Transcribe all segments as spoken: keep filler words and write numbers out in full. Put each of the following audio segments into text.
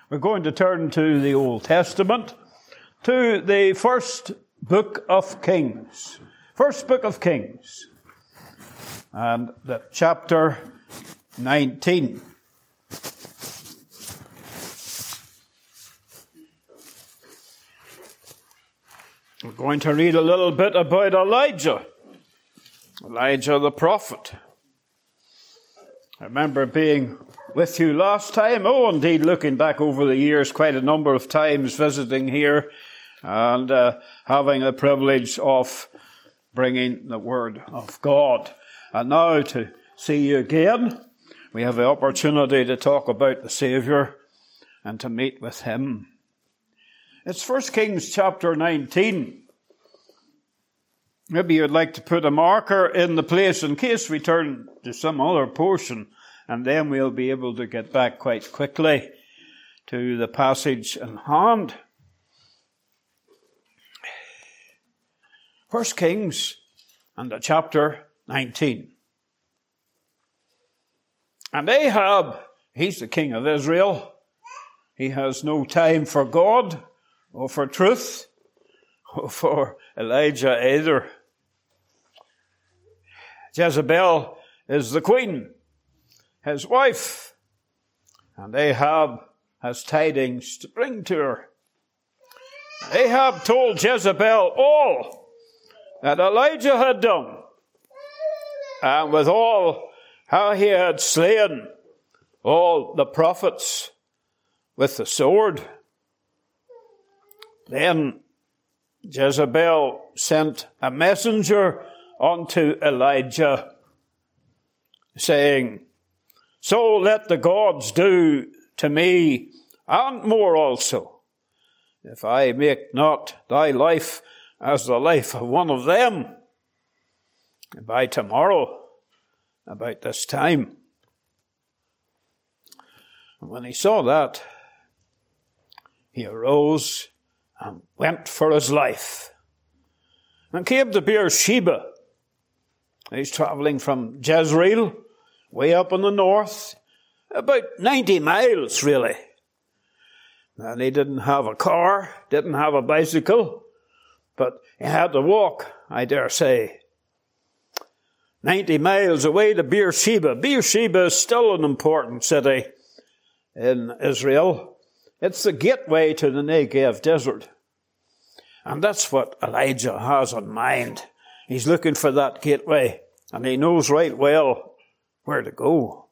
We're going to turn to the Old Testament, to the first book of Kings. First book of Kings, and the chapter nineteen. We're going to read a little bit about Elijah, Elijah the prophet. I remember being with you last time. Oh, indeed, looking back over the years, quite a number of times visiting here and uh, having the privilege of bringing the Word of God. And now to see you again, we have the opportunity to talk about the Saviour and to meet with Him. It's First Kings chapter nineteen. Maybe you'd like to put a marker in the place in case we turn to some other portion, and then we'll be able to get back quite quickly to the passage in hand. First Kings and the chapter nineteen. And Ahab, he's the king of Israel. He has no time for God or for truth or for Elijah either. Jezebel is the queen, his wife, and Ahab has tidings to bring to her. Ahab told Jezebel all that Elijah had done, and with all how he had slain all the prophets with the sword. Then Jezebel sent a messenger unto Elijah, saying, So let the gods do to me, and more also, if I make not thy life as the life of one of them. And by tomorrow, about this time. And when he saw that, he arose and went for his life, and came to Beersheba. He's traveling from Jezreel, way up in the north, about ninety miles, really. And he didn't have a car, didn't have a bicycle, but he had to walk, I dare say. ninety miles away to Beersheba. Beersheba is still an important city in Israel. It's the gateway to the Negev desert. And that's what Elijah has in mind. He's looking for that gateway, and he knows right well where to go.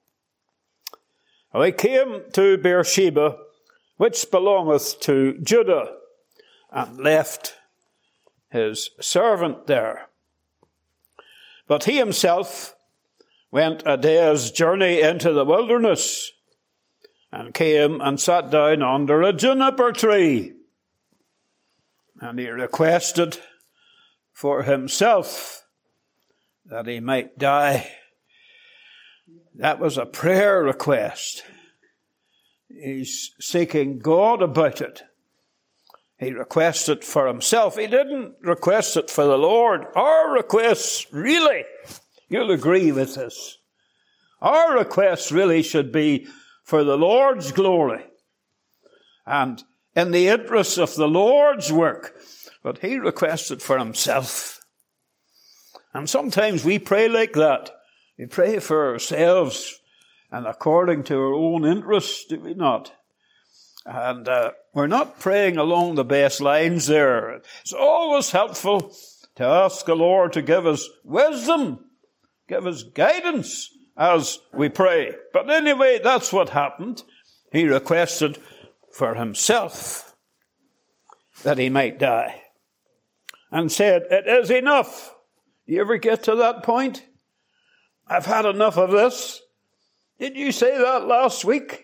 Well, he came to Beersheba, which belongeth to Judah, and left his servant there. But he himself went a day's journey into the wilderness, and came and sat down under a juniper tree. And he requested for himself that he might die. That was a prayer request. He's seeking God about it. He requested for himself. He didn't request it for the Lord. Our requests, really, you'll agree with this, our requests really should be for the Lord's glory and in the interest of the Lord's work. But he requested for himself. And sometimes we pray like that. We pray for ourselves and according to our own interests, do we not? And uh, we're not praying along the best lines there. It's always helpful to ask the Lord to give us wisdom, give us guidance as we pray. But anyway, that's what happened. He requested for himself that he might die, and said, it is enough. Do you ever get to that point? I've had enough of this. Did you say that last week?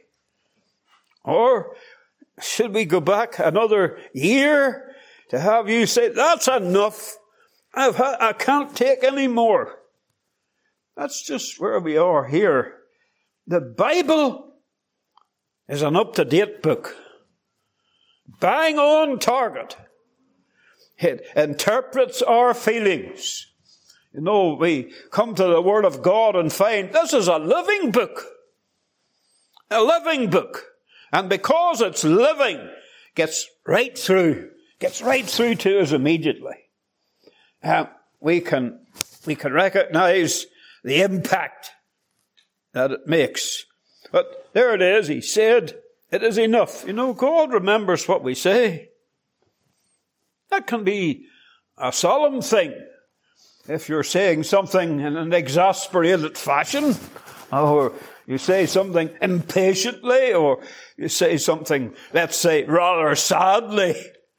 Or should we go back another year to have you say, that's enough. I've ha- I can't take any more. That's just where we are here. The Bible is an up-to-date book. Bang on target. It interprets our feelings. You know, we come to the Word of God and find this is a living book. A living book. And because it's living, gets right through, gets right through to us immediately. Uh, we can, we can recognize the impact that it makes. But there it is. He said, it is enough. You know, God remembers what we say. That can be a solemn thing. If you're saying something in an exasperated fashion, or you say something impatiently, or you say something, let's say, rather sadly,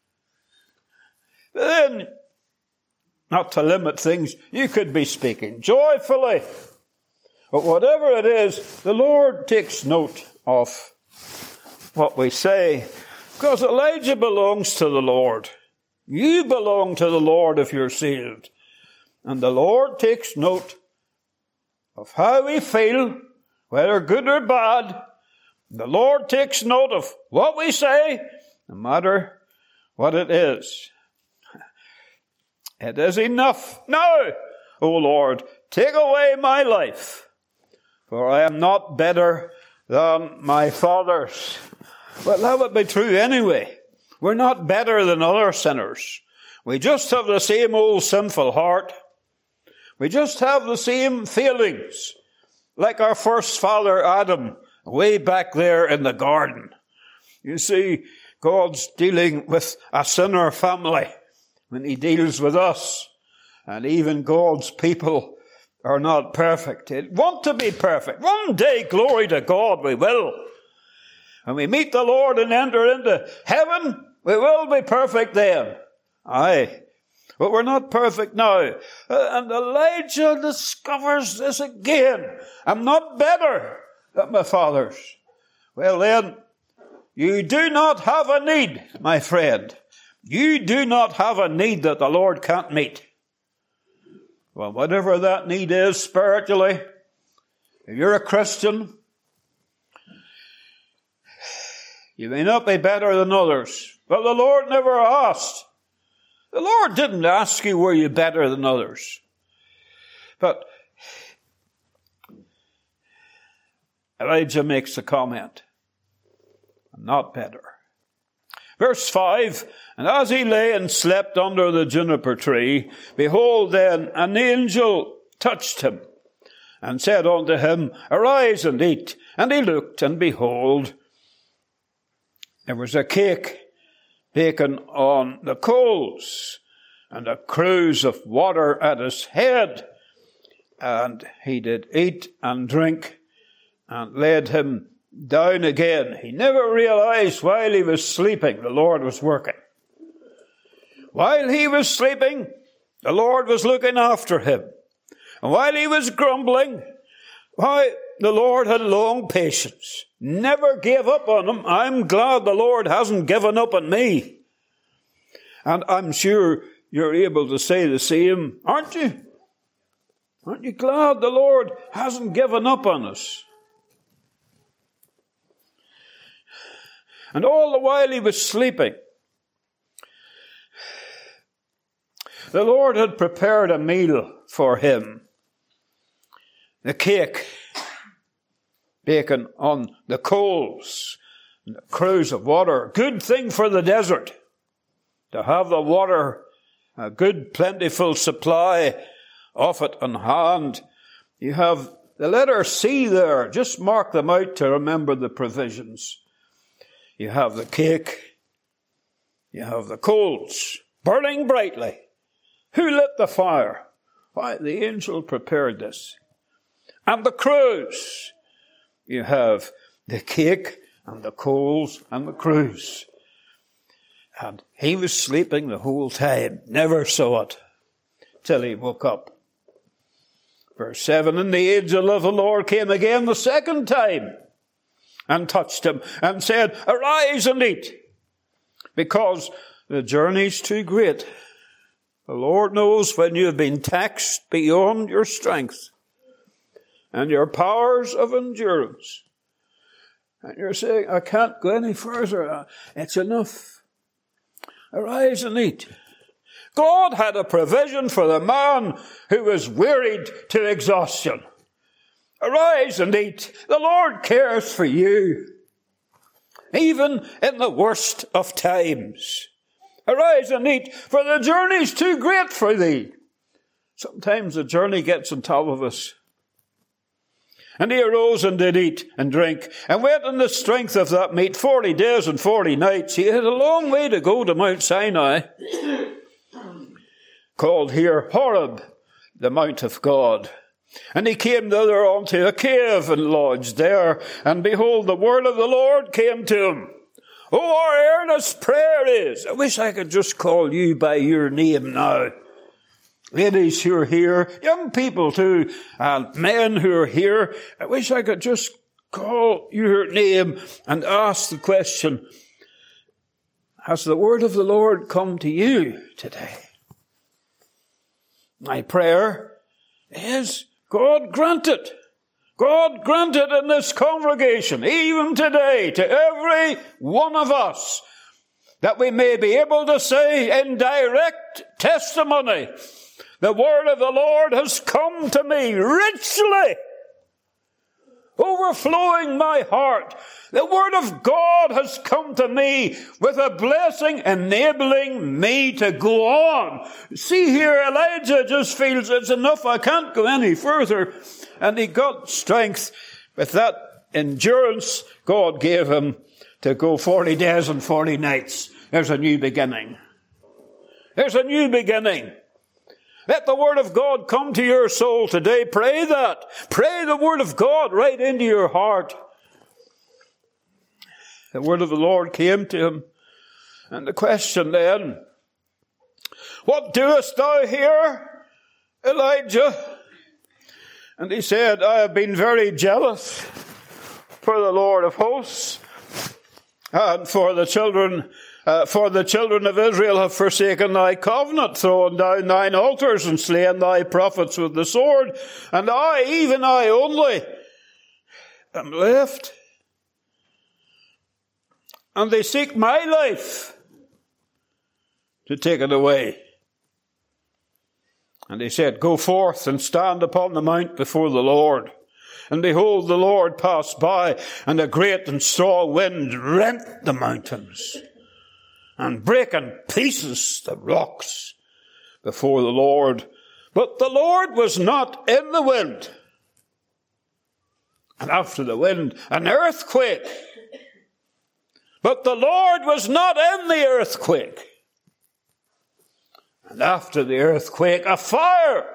then, not to limit things, you could be speaking joyfully. But whatever it is, the Lord takes note of what we say, because Elijah belongs to the Lord. You belong to the Lord if you're saved. And the Lord takes note of how we feel, whether good or bad. The Lord takes note of what we say, no matter what it is. It is enough. Now, O Lord, take away my life, for I am not better than my fathers. Well, that would be true anyway. We're not better than other sinners. We just have the same old sinful heart. We just have the same feelings, like our first father Adam, way back there in the garden. You see, God's dealing with a sinner family when he deals with us. And even God's people are not perfect. They want to be perfect. One day, glory to God, we will. When we meet the Lord and enter into heaven, we will be perfect then. Aye. But we're not perfect now. Uh, and Elijah discovers this again. I'm not better than my fathers. Well then, you do not have a need, my friend. You do not have a need that the Lord can't meet. Well, whatever that need is spiritually, if you're a Christian, you may not be better than others, but the Lord never asked. The Lord didn't ask you, were you better than others? But Elijah makes a comment, I'm not better. Verse five, and as he lay and slept under the juniper tree, behold then, an angel touched him, and said unto him, arise and eat. And he looked, and behold, there was a cake baken on the coals, and a cruse of water at his head. And he did eat and drink, and laid him down again. He never realized while he was sleeping, the Lord was working. While he was sleeping, the Lord was looking after him. And while he was grumbling, why, the Lord had long patience. Never gave up on him. I'm glad the Lord hasn't given up on me. And I'm sure you're able to say the same, aren't you? Aren't you glad the Lord hasn't given up on us? And all the while he was sleeping, the Lord had prepared a meal for him. The cake baken on the coals, and a cruse of water. Good thing for the desert, to have the water, a good plentiful supply of it on hand. You have the letter C there. Just mark them out to remember the provisions. You have the cake. You have the coals burning brightly. Who lit the fire? Why, the angel prepared this. And the cruse. You have the cake and the coals and the cruse. And he was sleeping the whole time. Never saw it till he woke up. Verse seven, and the angel of the Lord came again the second time and touched him and said, arise and eat, because the journey's too great. The Lord knows when you have been taxed beyond your strength and your powers of endurance. And you're saying, I can't go any further. It's enough. Arise and eat. God had a provision for the man who was wearied to exhaustion. Arise and eat. The Lord cares for you. even in the worst of times. Arise and eat, for the journey's too great for thee. Sometimes the journey gets on top of us. And he arose and did eat and drink, and went in the strength of that meat forty days and forty nights. He had a long way to go to Mount Sinai, called here Horeb, the Mount of God. And he came thither unto a cave and lodged there, and behold, the word of the Lord came to him. Oh, our earnest prayer is, I wish I could just call you by your name now. Ladies who are here, young people too, and men who are here, I wish I could just call your name and ask the question, has the word of the Lord come to you today? My prayer is, God grant it. God grant it in this congregation, even today, to every one of us, that we may be able to say in direct testimony, the word of the Lord has come to me richly, overflowing my heart. The word of God has come to me with a blessing enabling me to go on. See here, Elijah just feels it's enough, I can't go any further. And he got strength with that endurance God gave him to go forty days and forty nights. There's a new beginning. There's a new beginning. Let the word of God come to your soul today. Pray that. Pray the word of God right into your heart. The word of the Lord came to him. And the question then, what doest thou here, Elijah? And he said, I have been very jealous for the Lord of hosts, and for the children Uh, for the children of Israel have forsaken thy covenant, thrown down thine altars, and slain thy prophets with the sword. And I, even I only, am left. And they seek my life to take it away. And he said, go forth and stand upon the mount before the Lord. And behold, the Lord passed by, and a great and strong wind rent the mountains, and break in pieces the rocks before the Lord. But the Lord was not in the wind. And after the wind, an earthquake. But the Lord was not in the earthquake. And after the earthquake, a fire.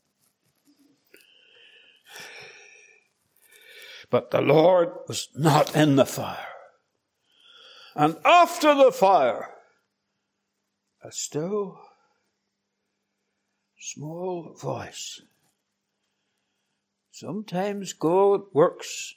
But the Lord was not in the fire. And after the fire, a still, small voice. Sometimes God works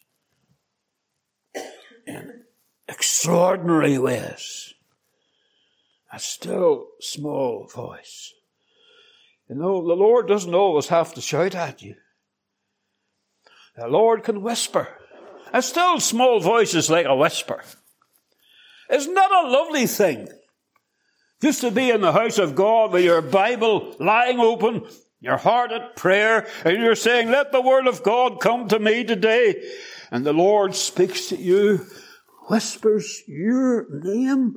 in extraordinary ways. A still, small voice. You know, the Lord doesn't always have to shout at you. The Lord can whisper. A still, small voice is like a whisper. Isn't that a lovely thing? Just to be in the house of God with your Bible lying open, your heart at prayer, and you're saying, let the word of God come to me today. And the Lord speaks to you, whispers your name,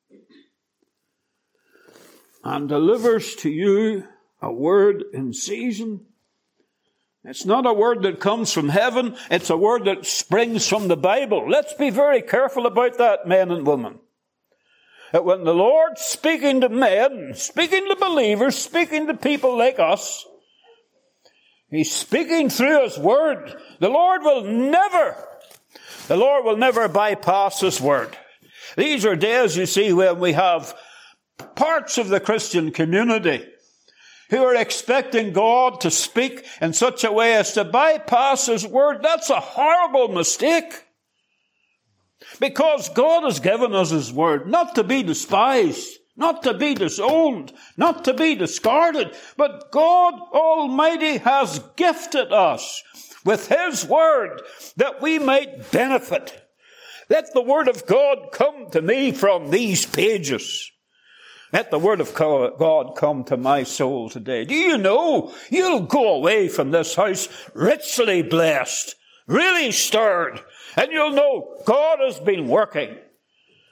and delivers to you a word in season. It's not a word that comes from heaven. It's a word that springs from the Bible. Let's be very careful about that, men and women. That when the Lord's speaking to men, speaking to believers, speaking to people like us, He's speaking through His word. The Lord will never, the Lord will never bypass His word. These are days, you see, when we have parts of the Christian community who are expecting God to speak in such a way as to bypass His word. That's a horrible mistake. Because God has given us His word not to be despised, not to be disowned, not to be discarded, but God Almighty has gifted us with His word that we might benefit. Let the word of God come to me from these pages. Let the word of God come to my soul today. Do you know you'll go away from this house richly blessed, really stirred, and you'll know God has been working.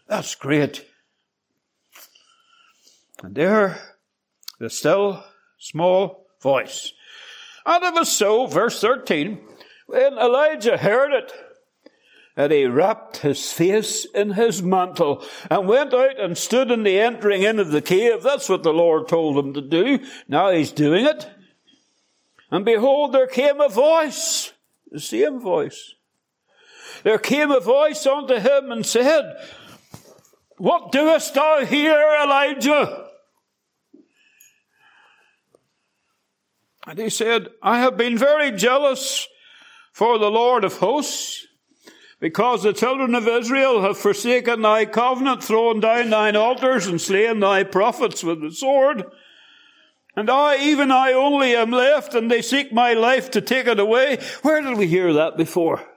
That's great. And there, the still, small voice. And it was so, verse thirteen, when Elijah heard it, that he wrapped his face in his mantle and went out and stood in the entering in of the cave. That's what the Lord told him to do. Now he's doing it. And behold, there came a voice, the same voice. There came a voice unto him and said, what doest thou here, Elijah? And he said, I have been very jealous for the Lord of hosts, because the children of Israel have forsaken thy covenant, thrown down thine altars, and slain thy prophets with the sword. And I, even I only, am left, and they seek my life to take it away. Where did we hear that before?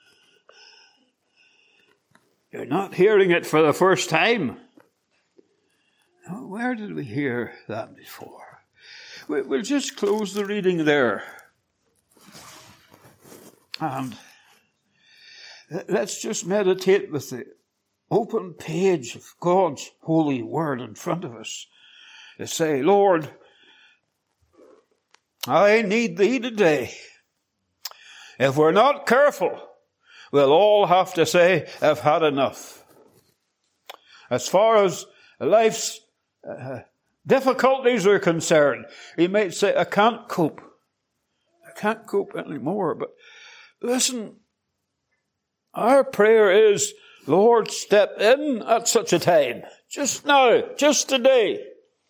You're not hearing it for the first time. No, where did we hear that before? We'll just close the reading there. And let's just meditate with the open page of God's holy word in front of us. To say, Lord, I need thee today. If we're not careful, we'll all have to say, I've had enough. As far as life's uh, difficulties are concerned, you might say, I can't cope. I can't cope anymore. But listen, our prayer is, Lord, step in at such a time. Just now, just today.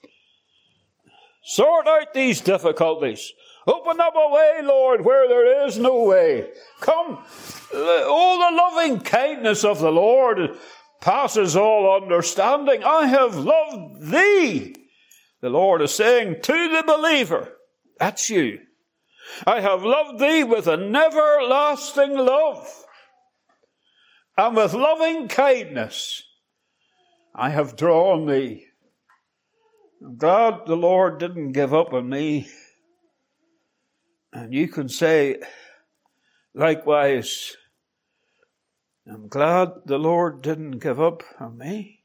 Sort out these difficulties. Open up a way, Lord, where there is no way. Come, all the loving kindness of the Lord passes all understanding. I have loved thee. The Lord is saying to the believer, that's you. I have loved thee with an everlasting love. And with loving kindness, I have drawn thee. I'm glad the Lord didn't give up on me. And you can say, likewise, I'm glad the Lord didn't give up on me.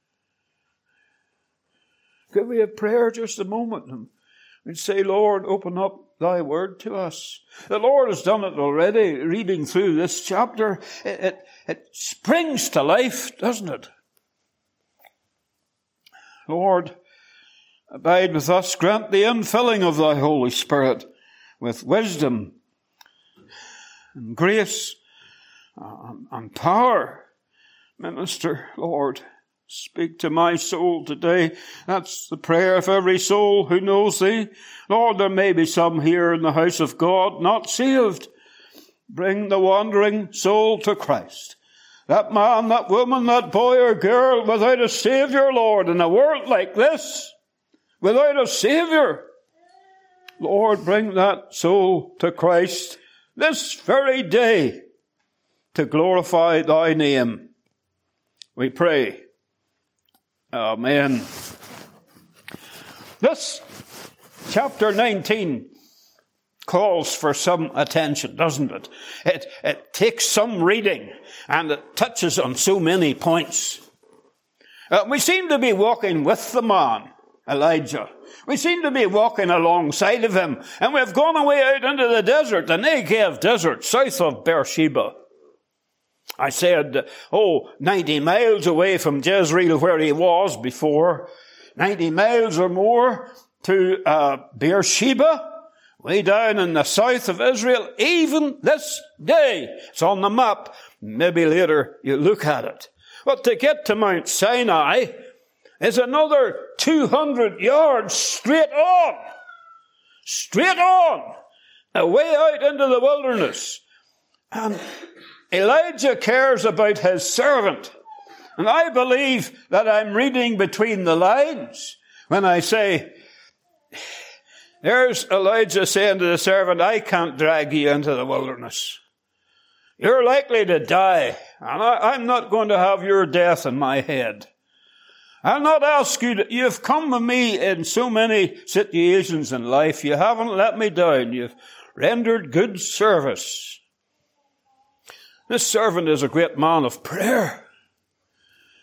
Could we have prayer just a moment? And we'd say, Lord, open up thy word to us. The Lord has done it already, reading through this chapter. It, it, it springs to life, doesn't it? Lord, abide with us, grant the infilling of thy Holy Spirit with wisdom and grace and, and power. Minister, Lord, speak to my soul today. That's the prayer of every soul who knows thee. Lord, there may be some here in the house of God not saved. Bring the wandering soul to Christ. That man, that woman, that boy or girl without a Savior, Lord, in a world like this, without a Savior, Lord, bring that soul to Christ this very day to glorify thy name. We pray. Amen. This chapter nineteen calls for some attention, doesn't it? It, it takes some reading and it touches on so many points. Uh, we seem to be walking with the man, Elijah. We seem to be walking alongside of him, and we've gone away out into the desert, the Negev desert, south of Beersheba. I said, oh, ninety miles away from Jezreel where he was before, ninety miles or more to uh, Beersheba, way down in the south of Israel, even this day. It's on the map. Maybe later you look at it. But to get to Mount Sinai is another two hundred yards straight on. Straight on. Away out into the wilderness. And Elijah cares about his servant. And I believe that I'm reading between the lines when I say, there's Elijah saying to the servant, I can't drag you into the wilderness. You're likely to die, and I, I'm not going to have your death in my head. I'll not ask you to, you've come with me in so many situations in life. You haven't let me down. You've rendered good service. This servant is a great man of prayer.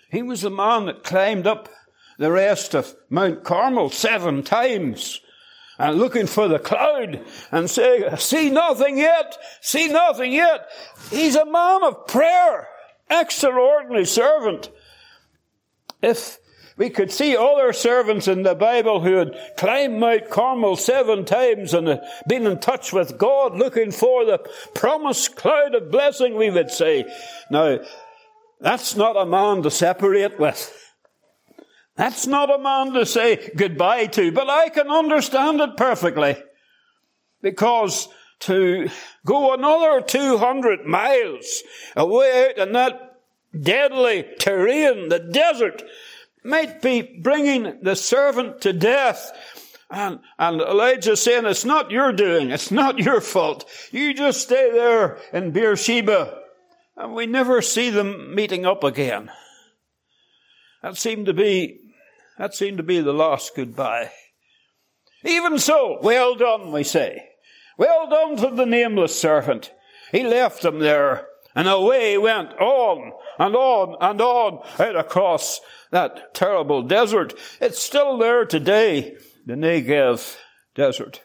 He was the man that climbed up the rest of Mount Carmel seven times and looking for the cloud and saying, see nothing yet, see nothing yet. He's a man of prayer, extraordinary servant. If we could see other servants in the Bible who had climbed Mount Carmel seven times and had been in touch with God looking for the promised cloud of blessing, we would say, now, that's not a man to separate with. That's not a man to say goodbye to. But I can understand it perfectly. Because to go another two hundred miles away out in that deadly terrain, the desert, might be bringing the servant to death. And, and Elijah saying, it's not your doing. It's not your fault. You just stay there in Beersheba. And we never see them meeting up again. That seemed to be, that seemed to be the last goodbye. Even so, well done, we say. Well done to the nameless servant. He left them there, and away he went on and on and on out across that terrible desert. It's still there today, the Negev desert.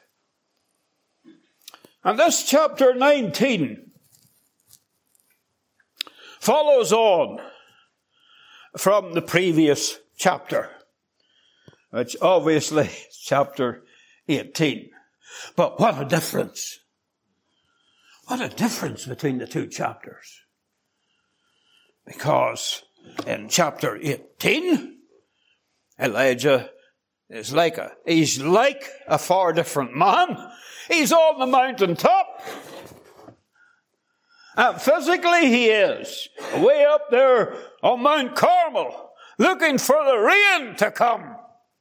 And this chapter nineteen follows on from the previous chapter, which obviously is chapter eighteen. But what a difference. What a difference between the two chapters. Because in chapter eighteen, Elijah is like a, he's like a far different man. He's on the mountaintop. And physically he is way up there on Mount Carmel, looking for the rain to come.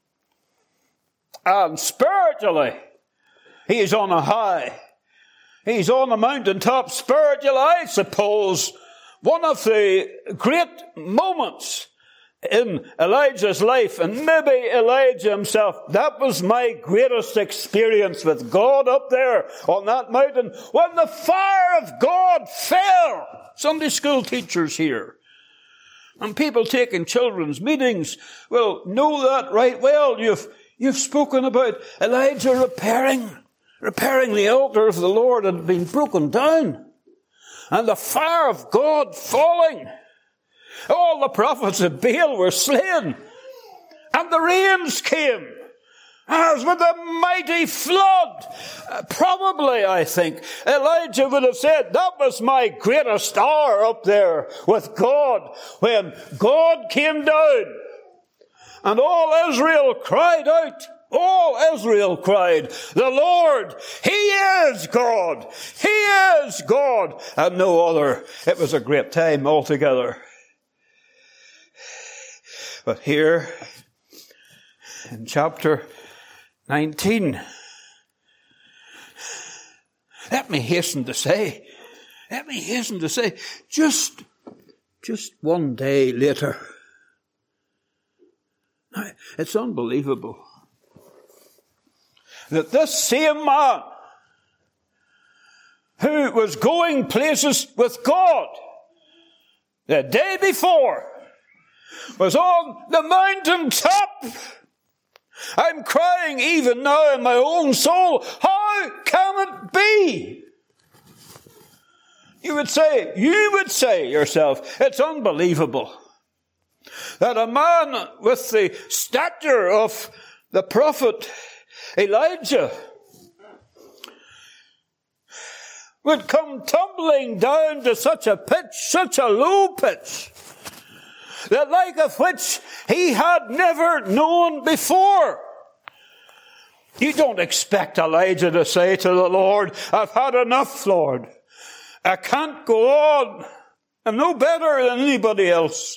And spiritually, he's on a high. He's on the mountaintop spiritually, I suppose. One of the great moments in Elijah's life, and maybe Elijah himself, that was my greatest experience with God up there on that mountain, when the fire of God fell. Sunday school teachers here, and people taking children's meetings will know that right well. You've, you've spoken about Elijah repairing, repairing the altar of the Lord that had been broken down, and the fire of God falling. All the prophets of Baal were slain. And the rains came. As with a mighty flood. Uh, probably, I think, Elijah would have said, that was my greatest hour up there with God, when God came down. And all Israel cried out. All Israel cried, the Lord, He is God. He is God. And no other. It was a great time altogether. But here, in chapter nineteen, let me hasten to say, let me hasten to say, just, just one day later, it's unbelievable that this same man who was going places with God the day before was on the mountaintop. I'm crying even now in my own soul, how can it be? You would say, you would say yourself, it's unbelievable that a man with the stature of the prophet Elijah would come tumbling down to such a pitch, such a low pitch, the like of which he had never known before. You don't expect Elijah to say to the Lord, I've had enough, Lord. I can't go on. I'm no better than anybody else.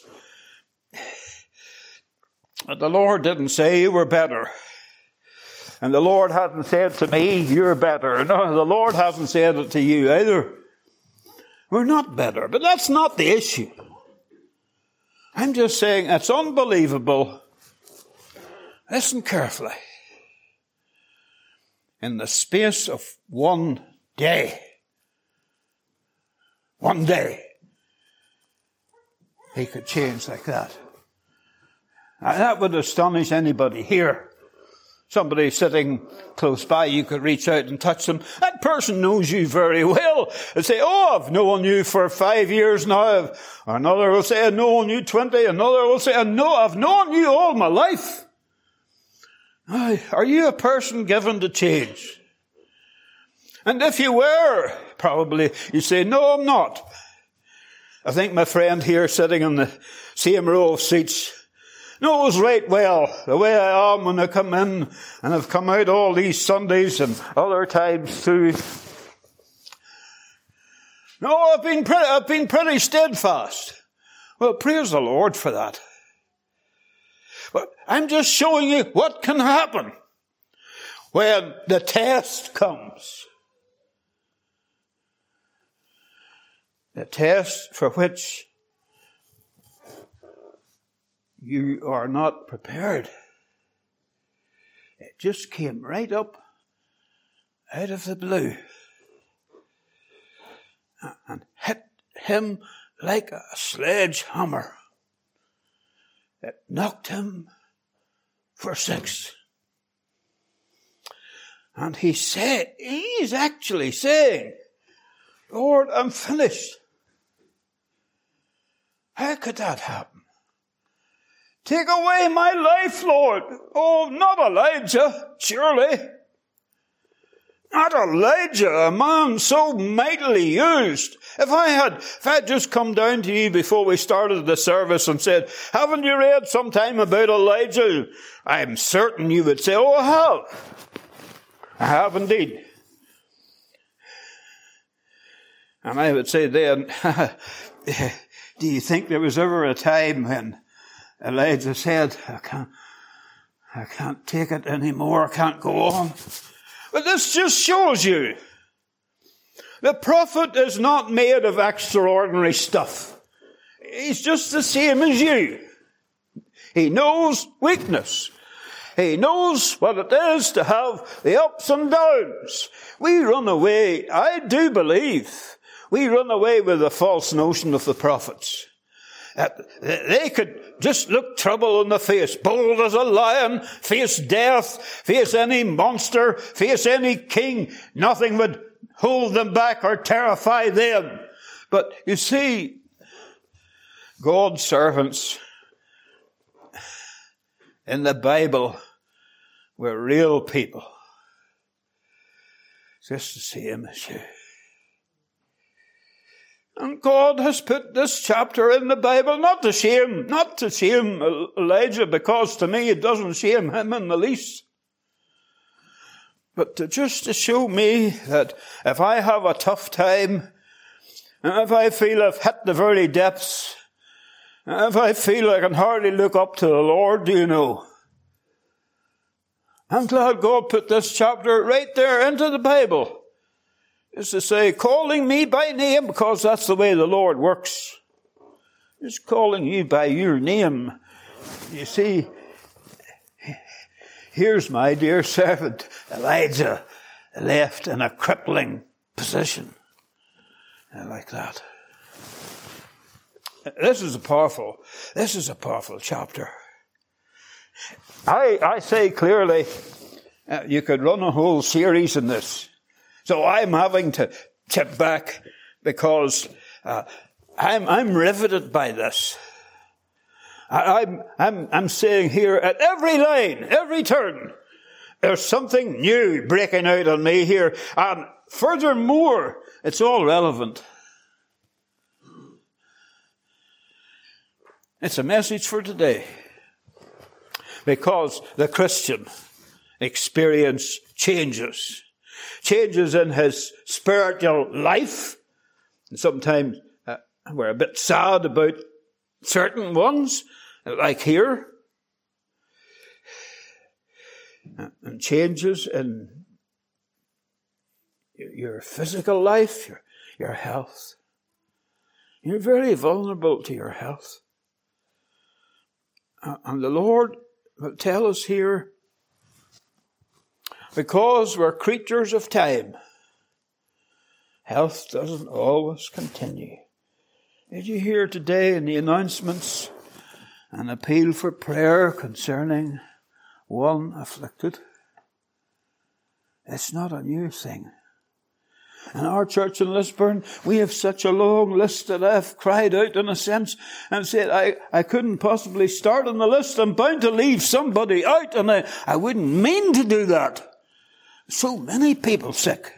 But the Lord didn't say you were better. And the Lord hadn't said to me, you're better. No, the Lord hasn't said it to you either. We're not better. But that's not the issue. I'm just saying it's unbelievable. Listen carefully. In the space of one day, one day, he could change like that. That would astonish anybody here. Somebody sitting close by, you could reach out and touch them. That person knows you very well. They'll say, oh, I've known you for five years now. Another will say, I've known you twenty. Another will say, I know, I've known you all my life. Are you a person given to change? And if you were, probably you say, no, I'm not. I think my friend here sitting in the same row of seats knows right well the way I am when I come in, and I've come out all these Sundays and other times too. No, I've been pretty, I've been pretty steadfast. Well, praise the Lord for that. But I'm just showing you what can happen when the test comes. The test for which you are not prepared. It just came right up out of the blue and hit him like a sledgehammer. It knocked him for six. And he said, he's actually saying, Lord, I'm finished. How could that happen? Take away my life, Lord. Oh, not Elijah, surely. Not Elijah, a man so mightily used. If I had, if I had just come down to you before we started the service and said, haven't you read sometime about Elijah? I'm certain you would say, oh, I have. I have indeed. And I would say then, do you think there was ever a time when Elijah said, I can't, I can't take it anymore, I can't go on? But this just shows you, the prophet is not made of extraordinary stuff. He's just the same as you. He knows weakness. He knows what it is to have the ups and downs. We run away, I do believe, we run away with the false notion of the prophets. That they could just look trouble in the face, bold as a lion, face death, face any monster, face any king. Nothing would hold them back or terrify them. But you see, God's servants in the Bible were real people. Just the same as you. And God has put this chapter in the Bible not to shame, not to shame Elijah, because to me it doesn't shame him in the least. But to just to show me that if I have a tough time, and if I feel I've hit the very depths, and if I feel I can hardly look up to the Lord, do you know, I'm glad God put this chapter right there into the Bible. Is to say, calling me by name, because that's the way the Lord works. He's calling you by your name. You see, here's my dear servant, Elijah, left in a crippling position. Like that. This is a powerful, this is a powerful chapter. I, I say clearly, uh, you could run a whole series in this. So I'm having to tip back because uh, I'm, I'm riveted by this. I, I'm, I'm, I'm saying here at every line, every turn, there's something new breaking out on me here. And furthermore, it's all relevant. It's a message for today. Because the Christian experience changes. Changes in his spiritual life. And sometimes uh, we're a bit sad about certain ones, like here. And changes in your physical life, your, your health. You're very vulnerable to your health. Uh, and the Lord will tell us here, because we're creatures of time, health doesn't always continue. Did you hear today in the announcements an appeal for prayer concerning one afflicted. It's not a new thing. In our church in Lisburn, we have such a long list that I've cried out in a sense and said, I, I couldn't possibly start on the list. I'm bound to leave somebody out, and I, I wouldn't mean to do that. So many people sick.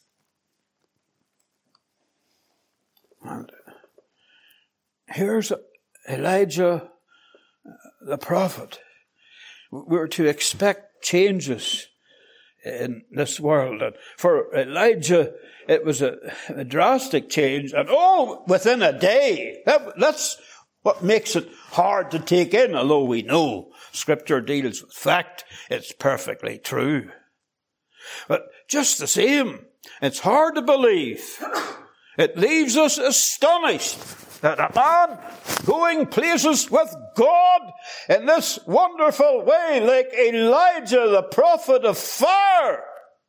And here's Elijah the prophet. We're to expect changes in this world. And for Elijah, it was a, a drastic change, and all within a day. That, that's what makes it hard to take in, although we know Scripture deals with fact. It's perfectly true. But just the same, it's hard to believe. It leaves us astonished that a man going places with God in this wonderful way, like Elijah, the prophet of fire,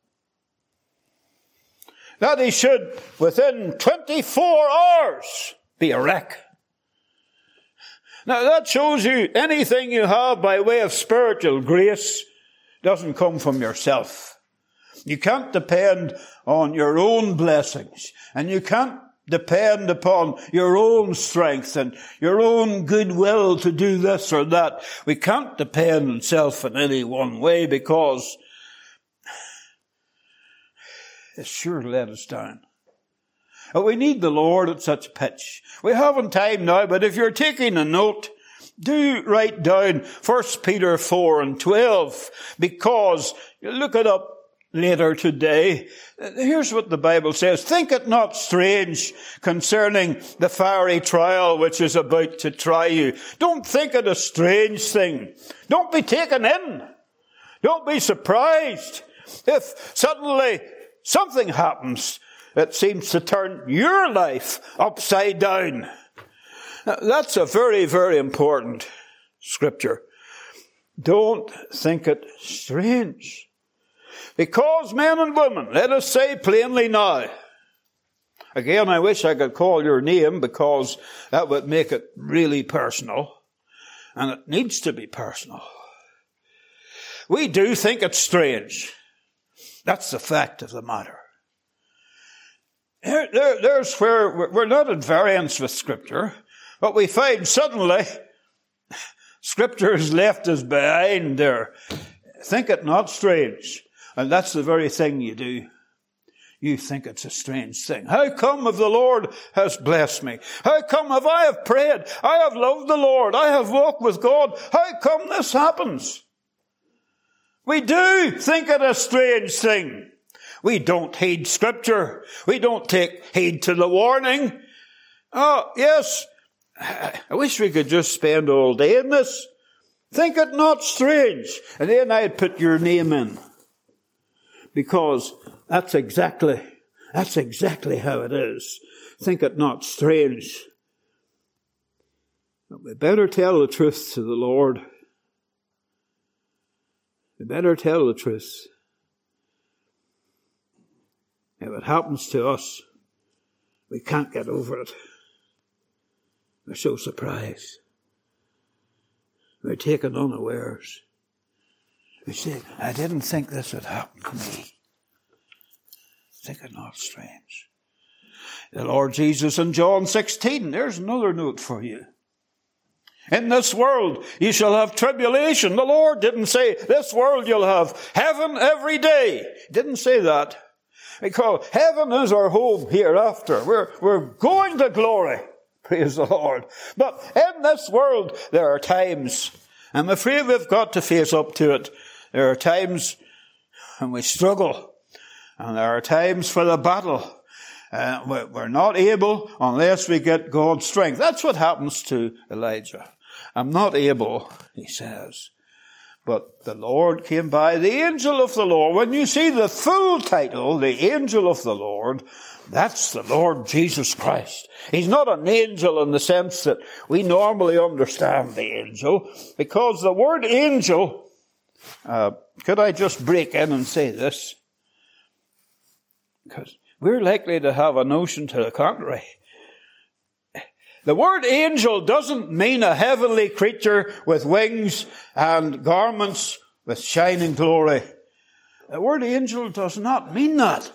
that he should, within twenty-four hours, be a wreck. Now that shows you anything you have by way of spiritual grace doesn't come from yourself. You can't depend on your own blessings, and you can't depend upon your own strength and your own goodwill to do this or that. We can't depend on self in any one way, because it's sure to let us down. But we need the Lord at such pitch. We haven't time now, but if you're taking a note, do write down First Peter four and twelve, because you look it up later today. Here's what the Bible says. Think it not strange concerning the fiery trial which is about to try you. Don't think it a strange thing. Don't be taken in. Don't be surprised if suddenly something happens that seems to turn your life upside down. Now, that's a very, very important scripture. Don't think it strange. Because men and women, let us say plainly now. Again, I wish I could call your name, because that would make it really personal. And it needs to be personal. We do think it's strange. That's the fact of the matter. There, there, there's where we're not at variance with Scripture, but we find suddenly Scripture has left us behind there. Think it not strange. And that's the very thing you do. You think it's a strange thing. How come if the Lord has blessed me? How come if I have prayed? I have loved the Lord. I have walked with God. How come this happens? We do think it a strange thing. We don't heed Scripture. We don't take heed to the warning. Oh, yes, I wish we could just spend all day in this. Think it not strange. And then I'd put your name in. Because that's exactly, that's exactly how it is. Think it not strange. But we better tell the truth to the Lord. We better tell the truth. If it happens to us, we can't get over it. We're so surprised. We're taken unawares. We say, I didn't think this would happen to me. Think it not strange. The Lord Jesus in John sixteen, there's another note for you. In this world you shall have tribulation. The Lord didn't say, this world you'll have heaven every day. He didn't say that. Because heaven is our home hereafter. We're, we're going to glory. Praise the Lord. But in this world there are times, I'm afraid we've got to face up to it. There are times when we struggle, and there are times for the battle. Uh, we're not able unless we get God's strength. That's what happens to Elijah. I'm not able, he says. But the Lord came by, the angel of the Lord. When you see the full title, the angel of the Lord, that's the Lord Jesus Christ. He's not an angel in the sense that we normally understand the angel, because the word angel, Uh, could I just break in and say this? Because we're likely to have a notion to the contrary. The word angel doesn't mean a heavenly creature with wings and garments with shining glory. The word angel does not mean that.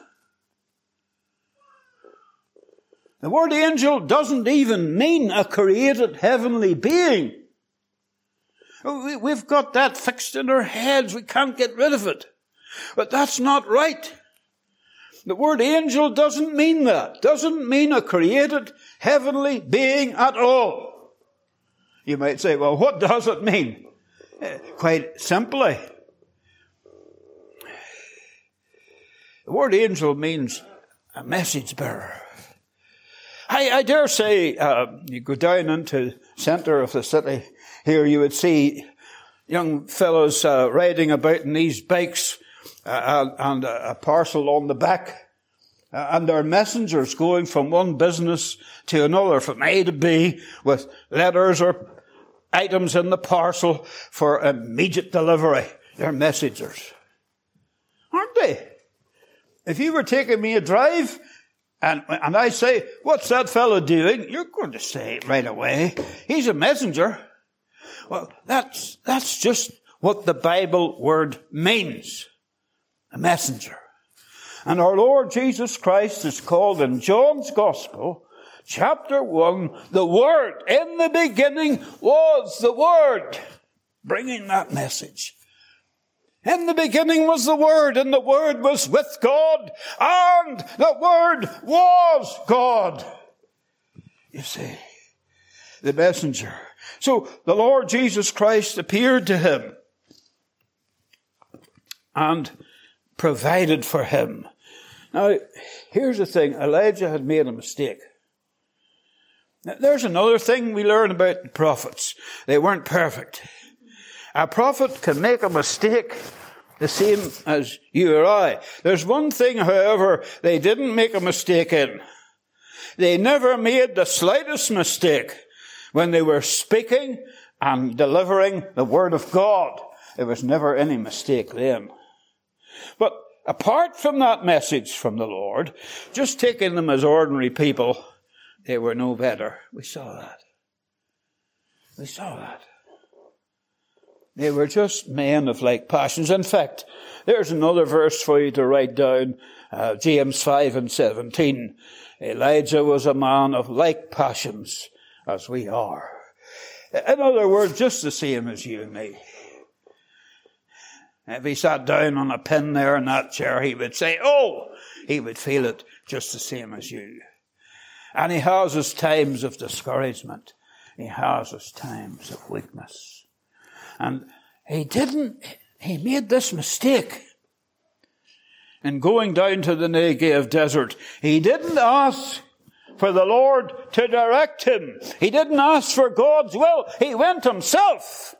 The word angel doesn't even mean a created heavenly being. We've got that fixed in our heads. We can't get rid of it. But that's not right. The word angel doesn't mean that. Doesn't mean a created heavenly being at all. You might say, well, what does it mean? Uh, quite simply, the word angel means a message bearer. I, I dare say, uh, you go down into the centre of the city here, you would see young fellows uh, riding about in these bikes uh, and a, a parcel on the back. Uh, and their messengers going from one business to another, from A to B, with letters or items in the parcel for immediate delivery. They're messengers. Aren't they? If you were taking me a drive, and, and I say, what's that fellow doing? You're going to say right away, he's a messenger. Well, that's, that's just what the Bible word means. A messenger. And our Lord Jesus Christ is called in John's Gospel, chapter one, the Word. In the beginning was the Word, bringing that message. In the beginning was the Word, and the Word was with God, and the Word was God. You see, the messenger. So the Lord Jesus Christ appeared to him and provided for him. Now, here's the thing. Elijah had made a mistake. Now, there's another thing we learn about the prophets. They weren't perfect. A prophet can make a mistake the same as you or I. There's one thing, however, they didn't make a mistake in. They never made the slightest mistake when they were speaking and delivering the word of God. There was never any mistake then. But apart from that message from the Lord, just taking them as ordinary people, they were no better. We saw that. We saw that. They were just men of like passions. In fact, there's another verse for you to write down, uh, James five and seventeen. Elijah was a man of like passions as we are. In other words, just the same as you and me. If he sat down on a pin there in that chair, he would say, oh, he would feel it just the same as you. And he has his times of discouragement. He has his times of weakness. And he didn't, he made this mistake. In going down to the Negev desert, he didn't ask for the Lord to direct him. He didn't ask for God's will. He went himself.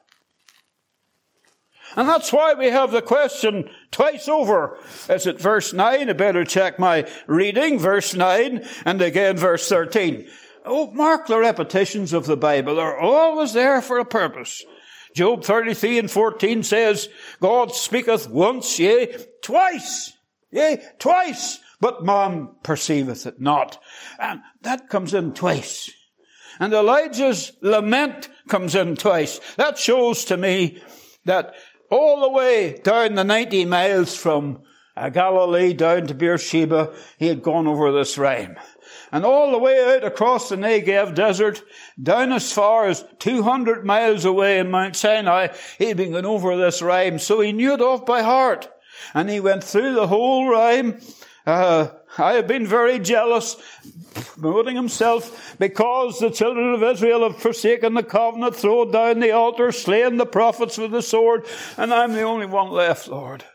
And that's why we have the question twice over. Is it verse nine? I better check my reading. Verse nine and again verse thirteen. Oh, mark the repetitions of the Bible. They're always there for a purpose. Job thirty-three and fourteen says, God speaketh once, yea, twice. Yea, twice. But man perceiveth it not. And that comes in twice. And Elijah's lament comes in twice. That shows to me that all the way down the ninety miles from uh, Galilee down to Beersheba, he had gone over this rhyme. And all the way out across the Negev desert, down as far as two hundred miles away in Mount Sinai, he'd been going over this rhyme, so he knew it off by heart. And he went through the whole rhyme. Uh, I have been very jealous, promoting himself, because the children of Israel have forsaken the covenant, thrown down the altar, slain the prophets with the sword, and I'm the only one left, Lord.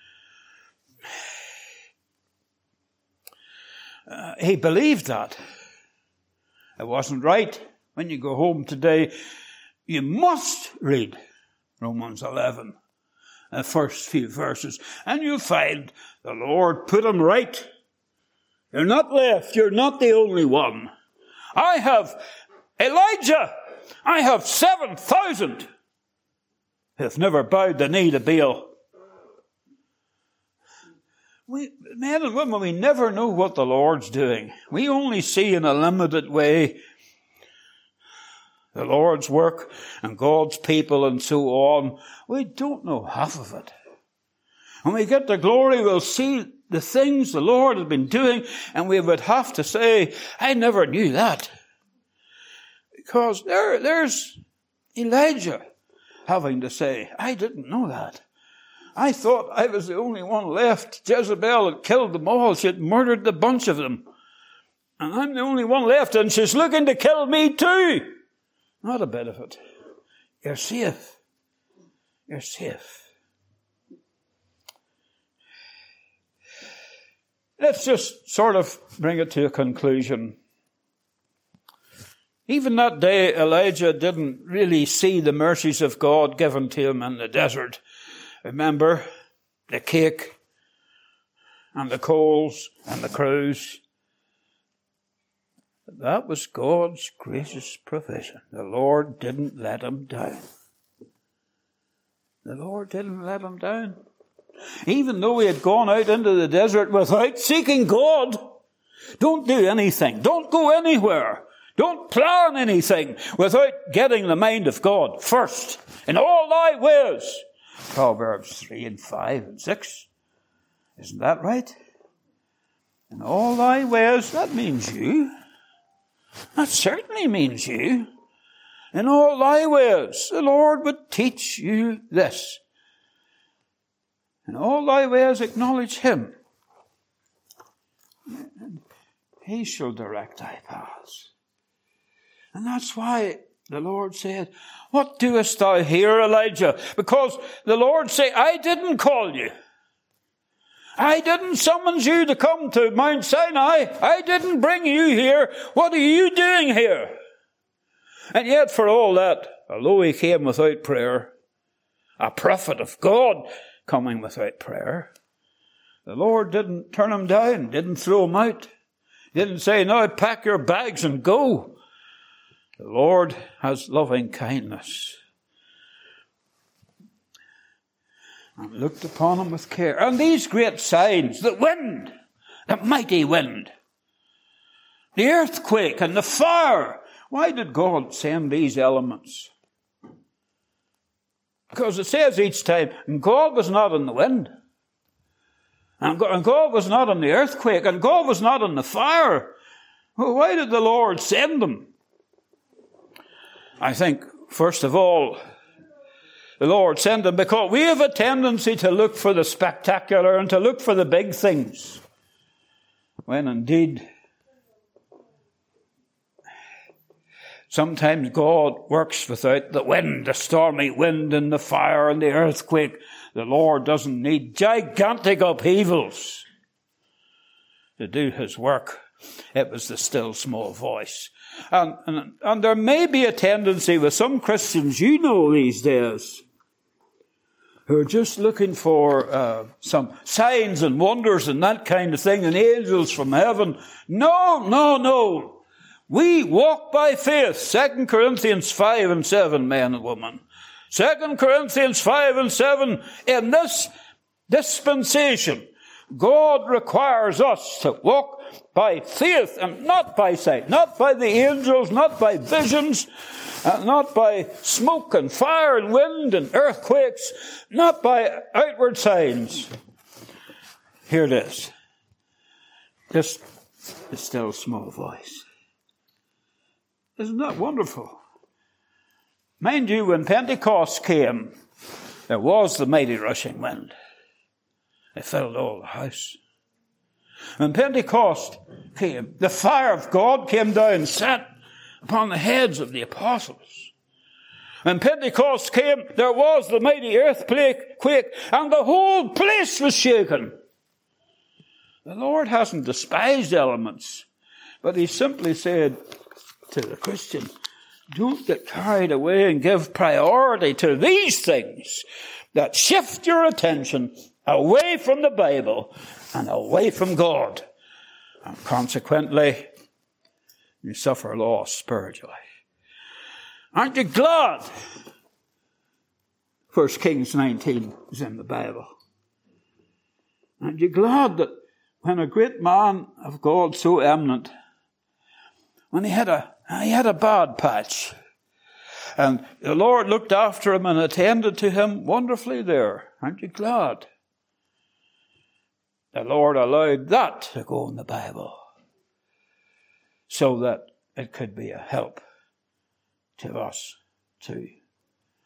Uh, he believed that. It wasn't right. When you go home today, you must read Romans eleven, the first few verses, and you'll find the Lord put him right. You're not left. You're not the only one. I have Elijah. I have seven thousand who have never bowed the knee to Baal. We, men and women, we never know what the Lord's doing. We only see in a limited way the Lord's work and God's people and so on, we don't know half of it. When we get to glory, we'll see the things the Lord has been doing, and we would have to say, I never knew that. Because there, there's Elijah having to say, I didn't know that. I thought I was the only one left. Jezebel had killed them all. She had murdered the bunch of them. And I'm the only one left, and she's looking to kill me too. Not a bit of it. You're safe. You're safe. Let's just sort of bring it to a conclusion. Even that day, Elijah didn't really see the mercies of God given to him in the desert. Remember, the cake and the coals and the crows. That was God's gracious provision. The Lord didn't let him down. The Lord didn't let him down. Even though he had gone out into the desert without seeking God. Don't do anything. Don't go anywhere. Don't plan anything without getting the mind of God first. In all thy ways. Proverbs three and five and six. Isn't that right? In all thy ways, that means you. That certainly means you. In all thy ways, the Lord would teach you this. In all thy ways, acknowledge him. He shall direct thy paths. And that's why the Lord said, what doest thou here, Elijah? Because the Lord said, I didn't call you. I didn't summons you to come to Mount Sinai. I didn't bring you here. What are you doing here? And yet for all that, although he came without prayer, a prophet of God coming without prayer, the Lord didn't turn him down, didn't throw him out, didn't say, now pack your bags and go. The Lord has loving kindness. And looked upon him with care. And these great signs, the wind, the mighty wind, the earthquake and the fire. Why did God send these elements? Because it says each time, and God was not in the wind. And God was not in the earthquake. And God was not in the fire. Well, why did the Lord send them? I think, first of all, the Lord sent them because we have a tendency to look for the spectacular and to look for the big things. When indeed, sometimes God works without the wind, the stormy wind and the fire and the earthquake. The Lord doesn't need gigantic upheavals to do his work. It was the still small voice. And, and, and there may be a tendency with some Christians, you know, these days, who are just looking for uh, some signs and wonders and that kind of thing, and angels from heaven. No, no, no. We walk by faith. Second Corinthians five and seven, men and women. Second Corinthians five and seven, in this dispensation, God requires us to walk by faith and not by sight, not by the angels, not by visions, uh, not by smoke and fire and wind and earthquakes, not by outward signs. Here it is. Just a still small voice. Isn't that wonderful? Mind you, when Pentecost came, there was the mighty rushing wind. It filled all the house. When Pentecost came, the fire of God came down, sat upon the heads of the apostles. When Pentecost came, there was the mighty earthquake, quake, and the whole place was shaken. The Lord hasn't despised elements, but he simply said to the Christian, don't get carried away and give priority to these things that shift your attention away from the Bible and away from God. And consequently, you suffer loss spiritually. Aren't you glad? First Kings nineteen is in the Bible. Aren't you glad that when a great man of God so eminent, when he had a he had a bad patch, And the Lord looked after him and attended to him wonderfully there. Aren't you glad? The Lord allowed that to go in the Bible so that it could be a help to us too.